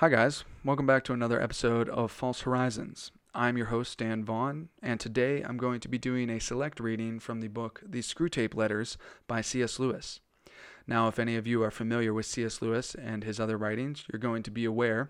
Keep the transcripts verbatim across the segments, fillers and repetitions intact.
Hi guys, welcome back to another episode of False Horizons. I'm your host Dan Vaughn, and today I'm going to be doing a select reading from the book The Screwtape Letters by C S Lewis. Now, if any of you are familiar with C S Lewis and his other writings, you're going to be aware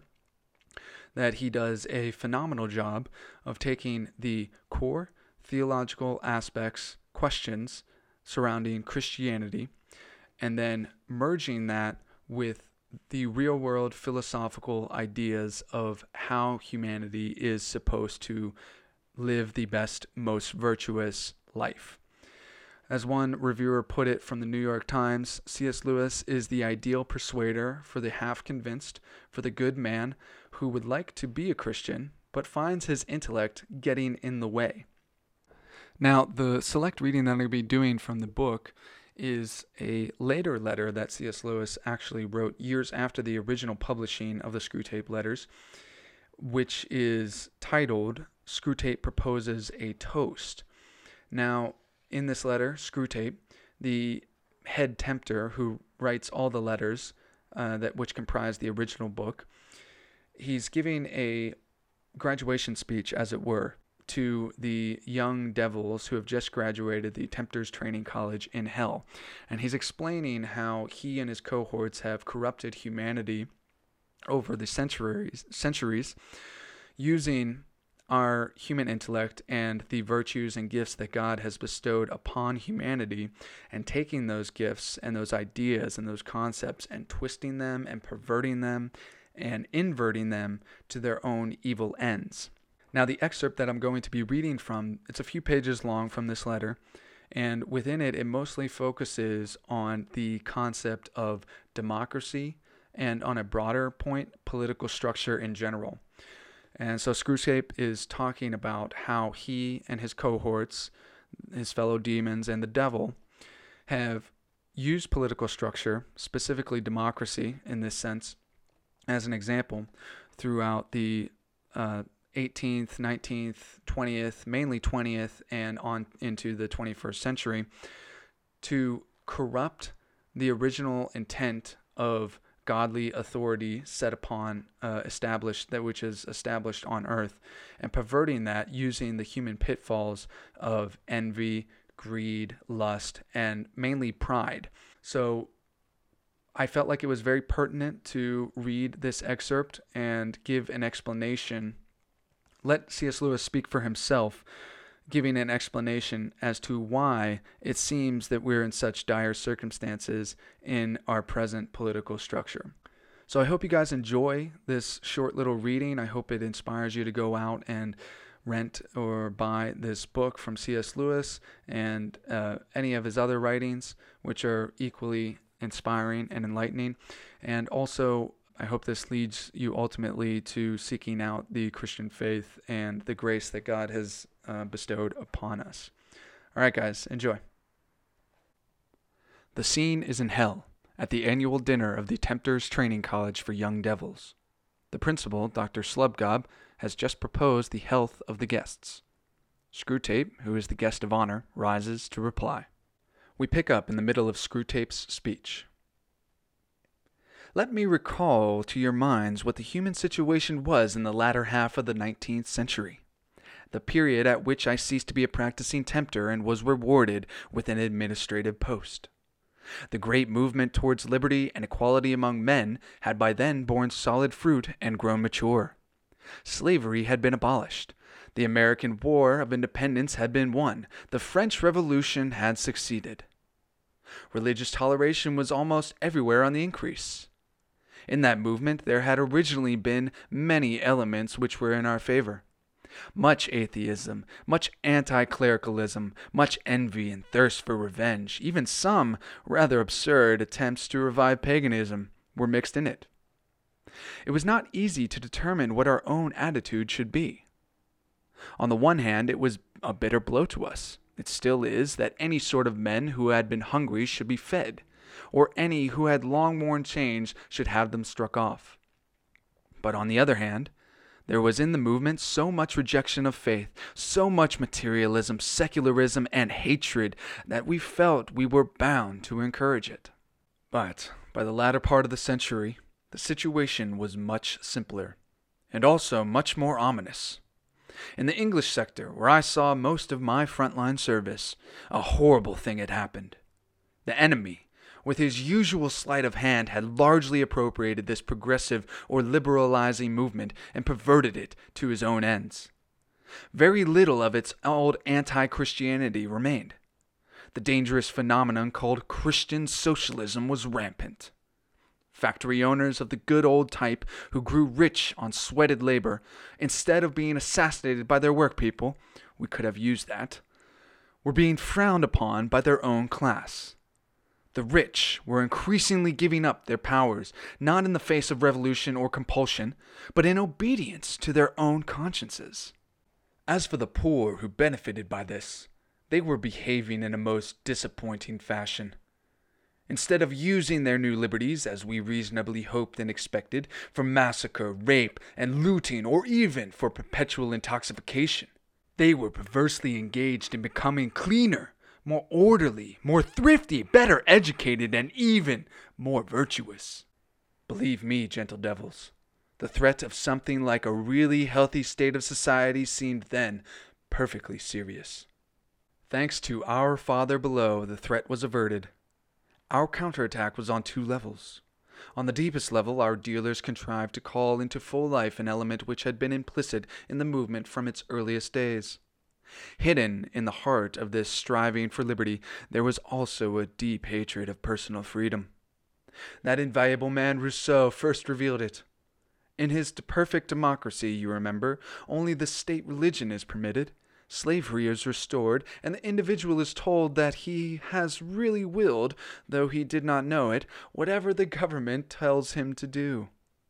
that he does a phenomenal job of taking the core theological aspects, questions surrounding Christianity, and then merging that with the real-world philosophical ideas of how humanity is supposed to live the best, most virtuous life. As one reviewer put it from the New York Times, C S Lewis is the ideal persuader for the half-convinced, for the good man who would like to be a Christian, but finds his intellect getting in the way. Now, the select reading that I'm going to be doing from the book is a later letter that C S Lewis actually wrote years after the original publishing of the Screwtape Letters, which is titled Screwtape Proposes a Toast. Now, in this letter, Screwtape, the head tempter who writes all the letters uh, that which comprise the original book, he's giving a graduation speech, as it were, to the young devils who have just graduated the Tempters Training College in Hell. And he's explaining how he and his cohorts have corrupted humanity over the centuries, centuries using our human intellect and the virtues and gifts that God has bestowed upon humanity, and taking those gifts and those ideas and those concepts and twisting them and perverting them and inverting them to their own evil ends. Now, the excerpt that I'm going to be reading from, it's a few pages long from this letter, and within it, it mostly focuses on the concept of democracy and, on a broader point, political structure in general. And so Screwtape is talking about how he and his cohorts, his fellow demons and the devil, have used political structure, specifically democracy in this sense, as an example throughout the uh, eighteenth, nineteenth, twentieth, mainly twentieth, and on into the twenty-first century, to corrupt the original intent of godly authority set upon, uh, established, that which is established on earth, and perverting that using the human pitfalls of envy, greed, lust, and mainly pride. So I felt like it was very pertinent to read this excerpt and give an explanation. Let C S Lewis speak for himself, giving an explanation as to why it seems that we're in such dire circumstances in our present political structure. So I hope you guys enjoy this short little reading. I hope it inspires you to go out and rent or buy this book from C S Lewis and uh, any of his other writings, which are equally inspiring and enlightening. And also, I hope this leads you ultimately to seeking out the Christian faith and the grace that God has uh, bestowed upon us. All right, guys, enjoy. The scene is in hell, at the annual dinner of the Tempters Training College for Young Devils. The principal, Doctor Slubgob, has just proposed the health of the guests. Screwtape, who is the guest of honor, rises to reply. We pick up in the middle of Screwtape's speech. Let me recall to your minds what the human situation was in the latter half of the nineteenth century, the period at which I ceased to be a practicing tempter and was rewarded with an administrative post. The great movement towards liberty and equality among men had by then borne solid fruit and grown mature. Slavery had been abolished. The American War of Independence had been won. The French Revolution had succeeded. Religious toleration was almost everywhere on the increase. In that movement, there had originally been many elements which were in our favor. Much atheism, much anti-clericalism, much envy and thirst for revenge, even some rather absurd attempts to revive paganism were mixed in it. It was not easy to determine what our own attitude should be. On the one hand, it was a bitter blow to us. It still is that any sort of men who had been hungry should be fed, or any who had long worn chains should have them struck off. But on the other hand, there was in the movement so much rejection of faith, so much materialism, secularism, and hatred that we felt we were bound to encourage it. But by the latter part of the century, The situation was much simpler, and also much more ominous. In the English sector, where I saw most of my frontline service, a horrible thing had happened. The enemy, with his usual sleight of hand, had largely appropriated this progressive or liberalizing movement and perverted it to his own ends. Very little of its old anti-Christianity remained. The dangerous phenomenon called Christian socialism was rampant. Factory owners of the good old type who grew rich on sweated labor, instead of being assassinated by their workpeople, we could have used that, were being frowned upon by their own class. The rich were increasingly giving up their powers, not in the face of revolution or compulsion, but in obedience to their own consciences. As for the poor who benefited by this, they were behaving in a most disappointing fashion. Instead of using their new liberties, as we reasonably hoped and expected, for massacre, rape, and looting, or even for perpetual intoxication, they were perversely engaged in becoming cleaner, more orderly, more thrifty, better educated, and even more virtuous. Believe me, gentle devils, the threat of something like a really healthy state of society seemed then perfectly serious. Thanks to our Father below, the threat was averted. Our counterattack was on two levels. On the deepest level, our dealers contrived to call into full life an element which had been implicit in the movement from its earliest days. Hidden in the heart of this striving for liberty, there was also a deep hatred of personal freedom. That invaluable man Rousseau first revealed it. In his perfect democracy, you remember, only the state religion is permitted. Slavery is restored, and the individual is told that he has really willed, though he did not know it, whatever the government tells him to do.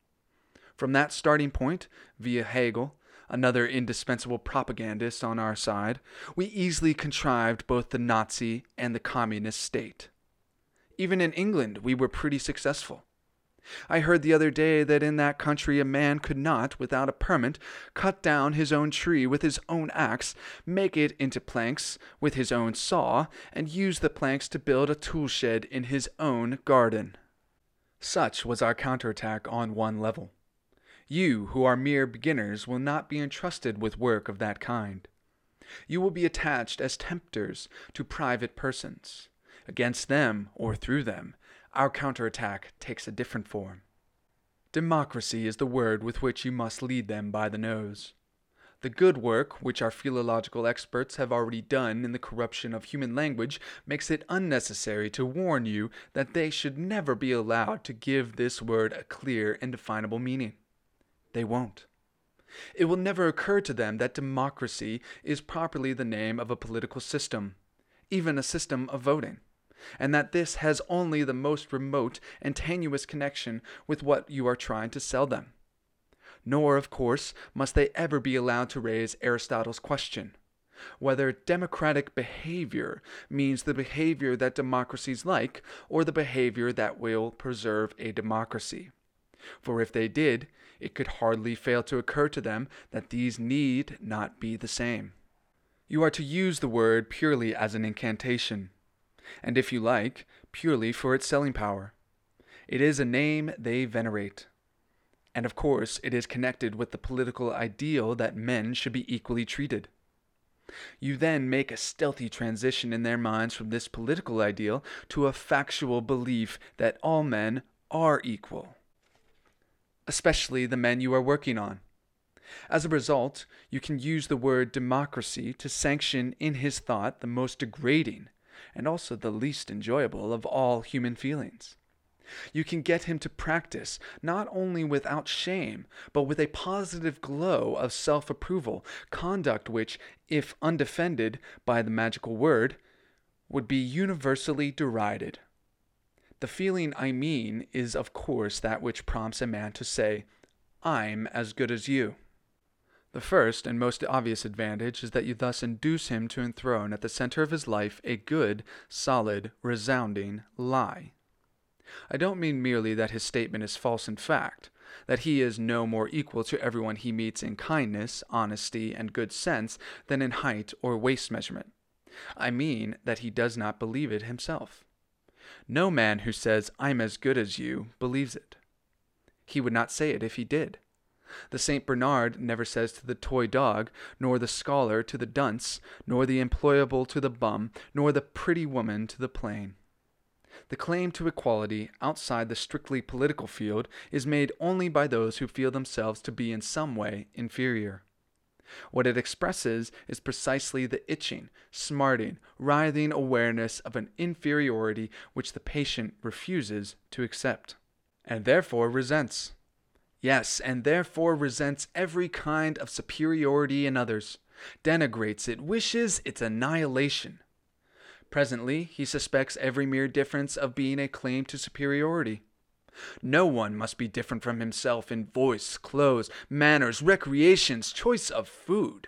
From that starting point, via Hegel, another indispensable propagandist on our side, we easily contrived both the Nazi and the communist state. Even in England, we were pretty successful. I heard the other day that in that country a man could not, without a permit, cut down his own tree with his own axe, make it into planks with his own saw, and use the planks to build a tool shed in his own garden. Such was our counterattack on one level. You, who are mere beginners, will not be entrusted with work of that kind. You will be attached as tempters to private persons. Against them, or through them, our counterattack takes a different form. Democracy is the word with which you must lead them by the nose. The good work which our philological experts have already done in the corruption of human language makes it unnecessary to warn you that they should never be allowed to give this word a clear and definable meaning. They won't. It will never occur to them that democracy is properly the name of a political system, even a system of voting, and that this has only the most remote and tenuous connection with what you are trying to sell them. Nor, of course, must they ever be allowed to raise Aristotle's question, whether democratic behavior means the behavior that democracies like, or the behavior that will preserve a democracy. For if they did, it could hardly fail to occur to them that these need not be the same. You are to use the word purely as an incantation, and if you like, purely for its selling power. It is a name they venerate. And of course, it is connected with the political ideal that men should be equally treated. You then make a stealthy transition in their minds from this political ideal to a factual belief that all men are equal, especially the men you are working on. As a result, you can use the word democracy to sanction in his thought the most degrading and also the least enjoyable of all human feelings. You can get him to practice not only without shame, but with a positive glow of self-approval, conduct which, if undefended by the magical word, would be universally derided. The feeling I mean is, of course, that which prompts a man to say, "I'm as good as you." The first and most obvious advantage is that you thus induce him to enthrone at the center of his life a good, solid, resounding lie. I don't mean merely that his statement is false in fact, that he is no more equal to everyone he meets in kindness, honesty, and good sense than in height or waist measurement. I mean that he does not believe it himself. No man who says, "I'm as good as you," believes it. He would not say it if he did. The Saint Bernard never says to the toy dog, nor the scholar to the dunce, nor the employable to the bum, nor the pretty woman to the plain. The claim to equality outside the strictly political field is made only by those who feel themselves to be in some way inferior. What it expresses is precisely the itching, smarting, writhing awareness of an inferiority which the patient refuses to accept, and therefore resents. Yes, and therefore resents every kind of superiority in others, denigrates it, wishes its annihilation. Presently, he suspects every mere difference of being a claim to superiority. No one must be different from himself in voice, clothes, manners, recreations, choice of food.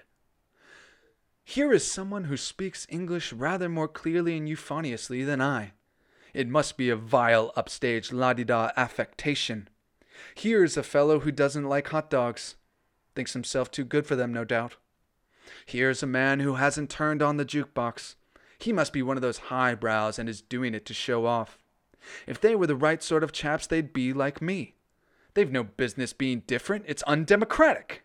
Here is someone who speaks English rather more clearly and euphoniously than I. It must be a vile, upstaged, la-di-da affectation. Here is a fellow who doesn't like hot dogs. Thinks himself too good for them, no doubt. Here's a man who hasn't turned on the jukebox. He must be one of those highbrows and is doing it to show off. If they were the right sort of chaps, they'd be like me. They've no business being different. It's undemocratic.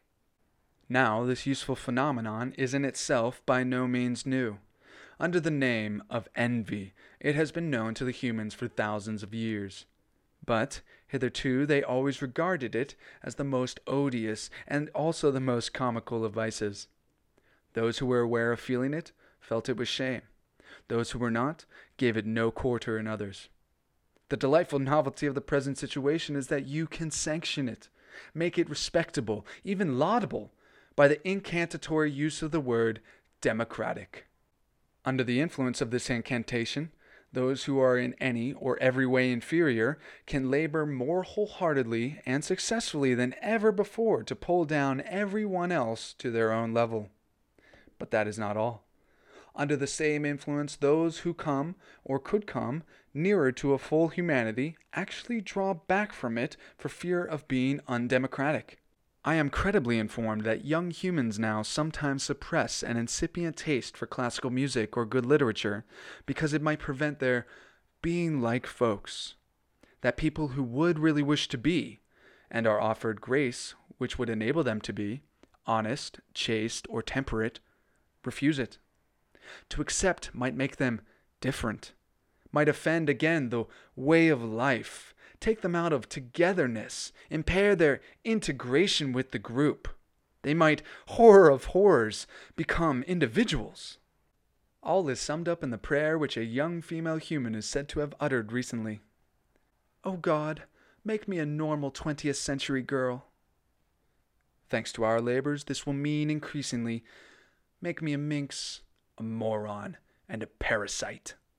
Now, this useful phenomenon is in itself by no means new. Under the name of envy, it has been known to the humans for thousands of years. But hitherto they always regarded it as the most odious and also the most comical of vices. Those who were aware of feeling it felt it with shame. Those who were not gave it no quarter in others. The delightful novelty of the present situation is that you can sanction it, make it respectable, even laudable, by the incantatory use of the word democratic. Under the influence of this incantation, those who are in any or every way inferior can labor more wholeheartedly and successfully than ever before to pull down every one else to their own level. But that is not all. Under the same influence, those who come, or could come, nearer to a full humanity actually draw back from it for fear of being undemocratic. I am credibly informed that young humans now sometimes suppress an incipient taste for classical music or good literature because it might prevent their being like folks. That people who would really wish to be, and are offered grace which would enable them to be, honest, chaste, or temperate, refuse it. To accept might make them different, might offend again the way of life, take them out of togetherness, impair their integration with the group. They might, horror of horrors, become individuals. All is summed up in the prayer which a young female human is said to have uttered recently. "Oh God, make me a normal twentieth century girl." Thanks to our labors, this will mean increasingly, make me a minx, a moron, and a parasite.